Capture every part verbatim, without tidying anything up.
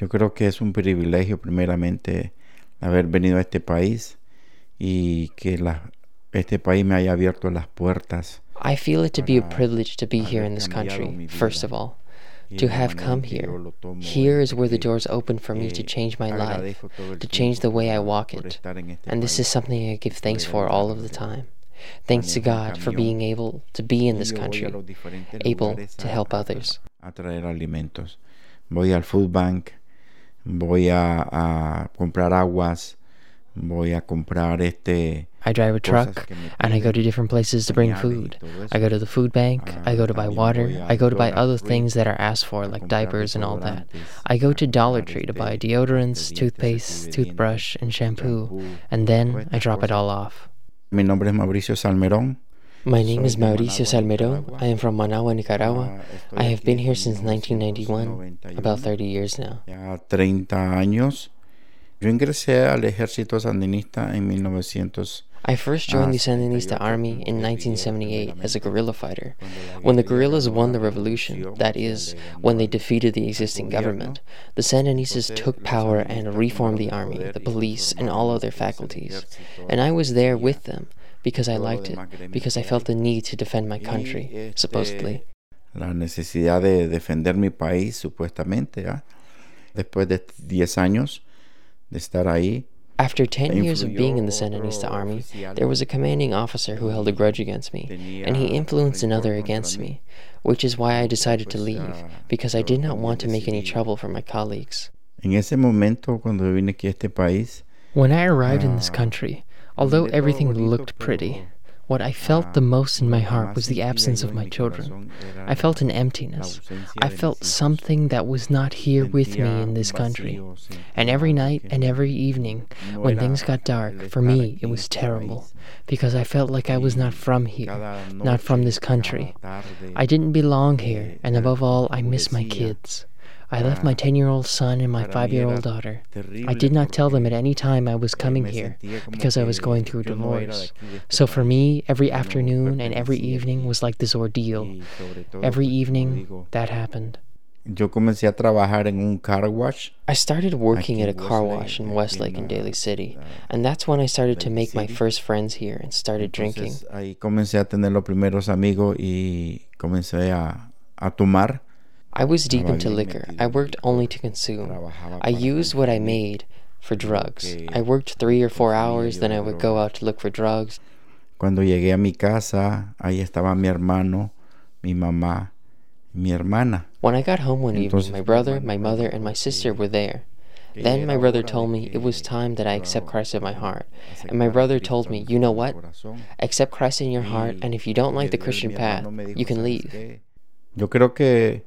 Yo creo que es un privilegio primeramente haber venido a este país y que la, este país me haya abierto las puertas. I feel it to be a privilege to be here in this country, first of all, to have come here. Here is where the doors open for me to change my life, to change the way I walk it, and this is something I give thanks for all of the time. Thanks to God for being able to be in this country, able to help others. A traer alimentos. Voy al food bank, voy a, a comprar aguas, voy a comprar este... I drive a truck, and I go to different places to bring food. I go to the food bank, I go to buy water, I go to buy other things that are asked for, like diapers and all that. I go to Dollar Tree to buy deodorants, toothpaste, toothbrush, and shampoo, and then I drop it all off. Mi nombre es Mauricio Salmerón. My name is Mauricio Salmerón. I am from Managua, Nicaragua. I have been here since nineteen ninety-one, about thirty years now. Ya treinta años. Yo ingresé al ejército sandinista en mil novecientos. I first joined the Sandinista army in nineteen seventy-eight as a guerrilla fighter. When the guerrillas won the revolution, that is, when they defeated the existing government, the Sandinistas took power and reformed the army, the police, and all other faculties. And I was there with them because I liked it, because I felt the need to defend my country, supposedly. La necesidad de defender mi país, supuestamente, ¿eh? Después de diez años de estar ahí. After ten years of being in the Sandinista army, there was a commanding officer who held a grudge against me, and he influenced another against me, which is why I decided to leave, because I did not want to make any trouble for my colleagues. En ese momento, cuando vine aquí a este país, when I arrived in this country, although everything looked pretty, what I felt the most in my heart was the absence of my children. I felt an emptiness. I felt something that was not here with me in this country. And every night and every evening, when things got dark, for me it was terrible, because I felt like I was not from here, not from this country. I didn't belong here, and above all, I miss my kids. I left my ten-year-old son and my five-year-old daughter. I did not tell them at any time I was coming here because I was going through a divorce. So for me, every afternoon and every evening was like this ordeal. Every evening, that happened. Yo comencé a trabajar en un car wash. I started working at a car wash in Westlake in Daly City, and that's when I started to make my first friends here and started drinking. Ahí comencé a tener los primeros amigos y comencé a, a tomar. I was deep into liquor. I worked only to consume. I used what I made for drugs. I worked three or four hours, then I would go out to look for drugs. Cuando llegué a mi casa, ahí estaba mi hermano, mi mamá, mi hermana. When I got home one evening, my brother, my mother, and my sister were there. Then my brother told me it was time that I accept Christ in my heart. And my brother told me, you know what? Accept Christ in your heart, and if you don't like the Christian path, you can leave. Yo creo que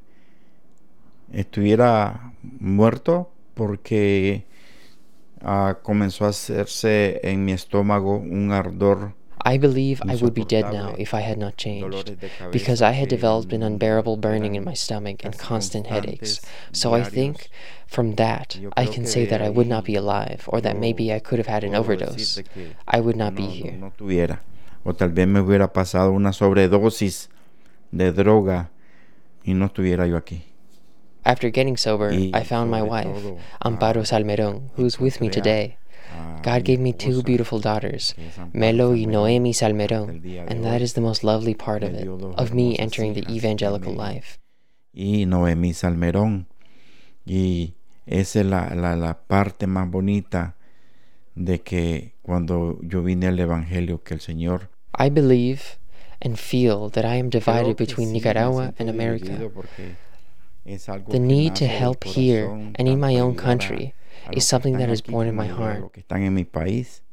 estuviera muerto porque uh, comenzó a hacerse en mi estómago un ardor. I believe I would be dead now if I had not changed, because I had developed an unbearable burning in my stomach and constant headaches. So I think from that I can say that I would not be alive, or that maybe I could have had an overdose. I would not be here. No tuviera, o tal vez me hubiera pasado una sobredosis de droga y no estuviera yo aquí. After getting sober, I found my wife, Amparo Salmerón, who is with me today. God gave me two beautiful daughters, Melo y Noemi Salmerón, and that is the most lovely part of it, of me entering the evangelical life. Y Noemi Salmerón, y esa es la, la, la parte más bonita de que cuando yo vine al Evangelio que el Señor. I believe and feel that I am divided between Nicaragua and America. The need to help here and in my own country is something that is born in my heart.